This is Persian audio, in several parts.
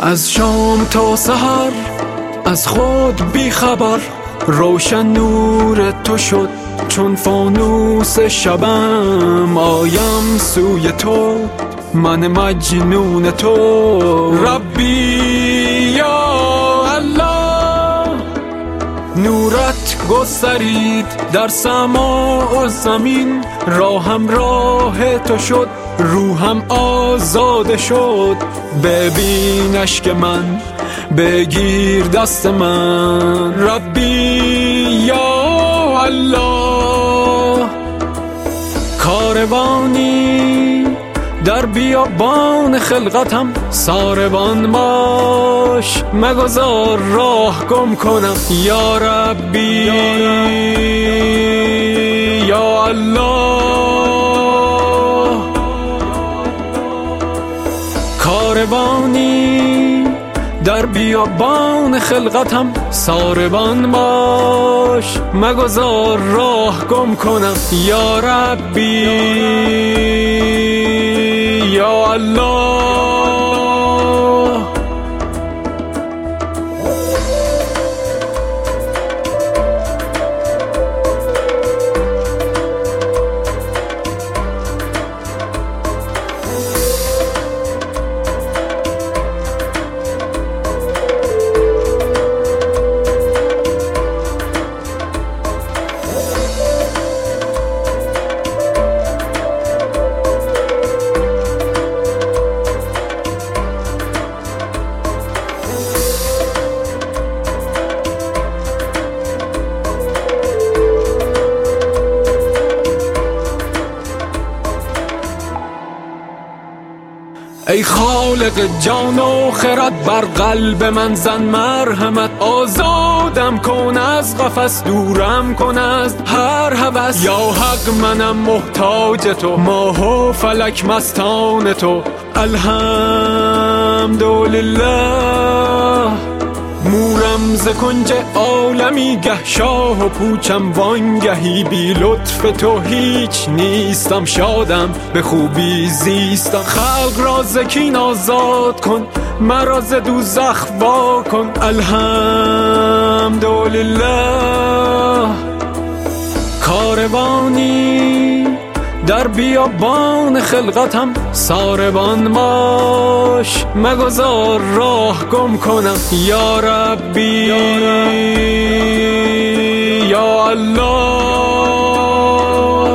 از شام تا سحر از خود بی خبر، روشن نور تو شد چون فانوس شبم. آیم سوی تو من مجنون تو، ربی یا الله. نورت گسترید در سماع و زمین، راهم راه تو شد روحم آزاده شد. ببین اشک من بگیر دست من، ربی یا الله. کاروانی در بیابان خلقتم، ساربان باش مگذار راه گم کنم. یا ربی یا الله. کاروانی در بیابان خلقتم، ساربان باش مگذار راه گم کنم. یا ربی یا الله. ای خالق جان و خرد، بر قلب من زن مرحمت. آزادم کن از قفس، دورم کن از هر هوس. یا حق منم محتاج تو، ماه و فلک مستان تو. الحمدلله. مورم ز کنج عالمی، گه شاه و پوچم وانگهی. بی لطف تو هیچ نیستم، شادم به خوبی زیستم. خلق را ز کین آزاد کن، مرا ز دوزخ وا کن. الحمدلله. کاروانی در بیابان خلقتم، ساربان باش مگذار راه گم کنم. یا ربی یا الله.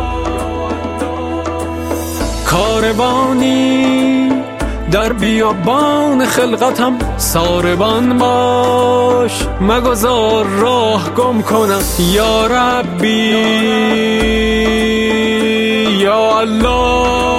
کاروانی در بیابان خلقتم، ساربان باش مگذار راه گم کنم. یا ربی یا الله.